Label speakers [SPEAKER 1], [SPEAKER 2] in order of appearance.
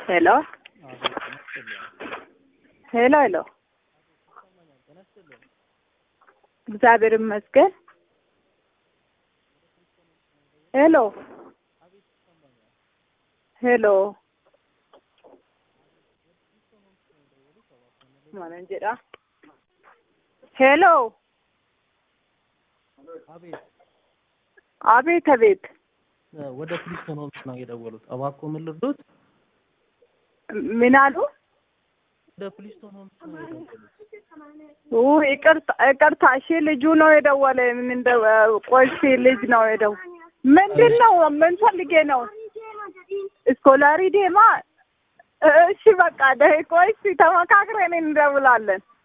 [SPEAKER 1] Hello. Hello, hello. እግዚአብሔር ይመስገን። Hello. Hello. ማን እንጀራ? Hello. አቤት አቤት።
[SPEAKER 2] ወደ ፍሪስቶን ሆምስ ነው የደወሉት። አባኮ ምን ልርዱት?
[SPEAKER 1] ምን አሉ?
[SPEAKER 2] ወደ ፍሪስቶን ሆምስ ነው የደወሉት።
[SPEAKER 1] ይቅርታ እሺ ልጁ ነው የደወለ። ምን እንደ ቆይሲ ልጅ ነው የደው ምንድነው? ምን ፈልጌ ነው? ስኮላሪ ዴማ እሺ በቃ ቆይሲ ተመካክረን እንደውላለን።